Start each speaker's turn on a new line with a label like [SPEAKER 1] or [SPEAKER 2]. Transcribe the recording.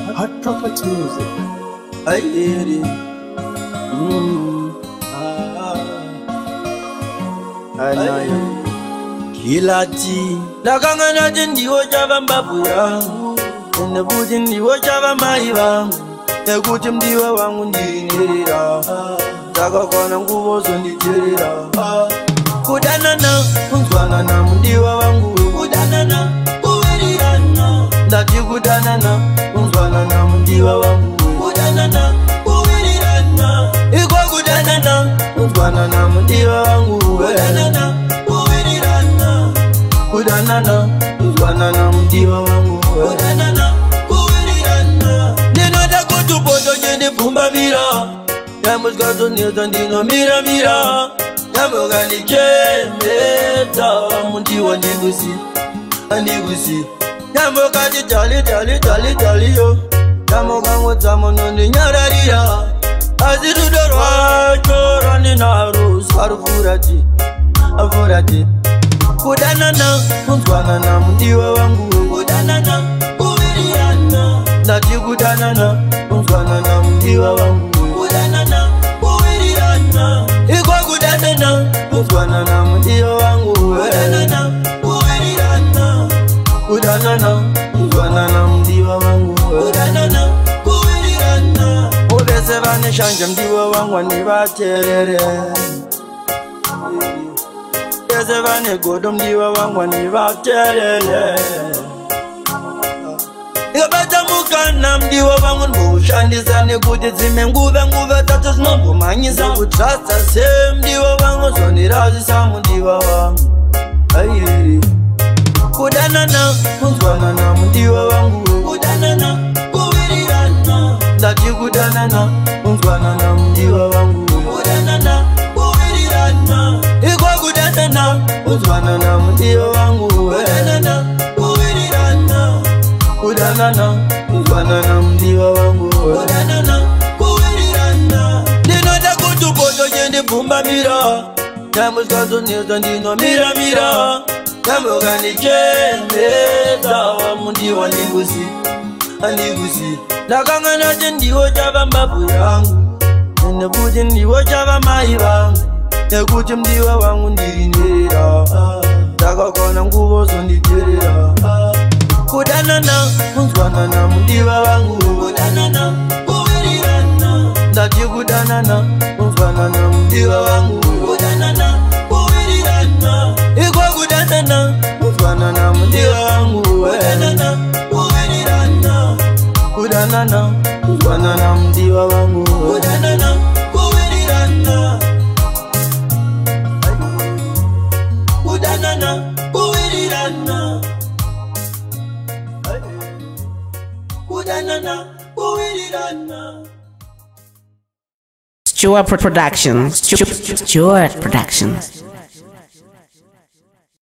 [SPEAKER 1] Hot Prophet Music.
[SPEAKER 2] I hear it. Kilati Lakangana jindiwo chava mbabu yangu Nebuji ndiwo chava mai vangu Nekuti mdiwa wangu ndinirira Takakona nguvo zonditirira Kudanana, kunzwanana mdiwa wangu Kudanana, kuwirirana Ndati kudanana, kunzwanana mdiwa wangu Kudanana, kuwirirana Iko kudanana, kunzwanana mdiwa wangu Kudanana, kuwirirana Kudanana, kunzwanana mdiwa wangu Kudanana, kuwirirana Ninoda kutupoto jende pumba mira Yamuskato nilta ndino mira mira Yamuga nikemeta Mundiwa ndigusi Ndigusi Yamuga jitali tali tali tali yo Yamuga ngotamo nondi nyararira Azirudorwa chorani naru Sarufurati Afurati Kudanana Kunzwanana mundiwa wangu Kudanana Kuwiriana Ndati kudanana Kunzwanana mundiwa wangu Kudanana Kuwiriana Iko kudanana Kunzwanana mundiwa wangu Kudanana Kuwiriana Kudanana Kunzwanana mundiwa wangu Kudanana Kuwiriana Ubese vane shanje mdiwa wangu Nibaterere Ubese vane godo mdiwa wangu Nibaterere Ikabata mukana mdiwa wangu Mbushandizane kuti zime nguve tatu zinombumanyisa Kutrasta se mdiwa wangu Zondirazisa mdiwa wangu Ayiri Kudanana, kunzwanana mdiwa wangu Kudanana, kuwirirana Ndati kudanana, kunzwanana mdiwa wangu Kudanana, kuwirirana Iko kudanana, kunzwanana mdiwa wangu Kudanana, kuwirirana Kudanana, kunzwanana mdiwa wangu Kudanana, kuwirirana Ninoda kutupoto jende pumba mira Yamuskato nilta ndino mira mira Yamuga nikemeta Mundiwa ndigusi Ndigusi Lakangana jindiwo chava mbabu yangu Nebuji ndiwo chava mai vangu Nekuti mdiwa wangu ndirinirira Takakona nguvo zonditirira Kudanana, kunzwanana mundiwa wangu Kudanana, kuwirirana Ndati kudanana, kunzwanana mundiwa wangu Kudanana, kuwirirana Iko kudanana, kunzwanana mundiwa wangu Kudanana, kuwirirana Kudanana, kunzwanana mundiwa wangu Kudanana, kuwirirana Kudanana, kuwirirana Kudanana, kuwirirana
[SPEAKER 3] Stuart Productions.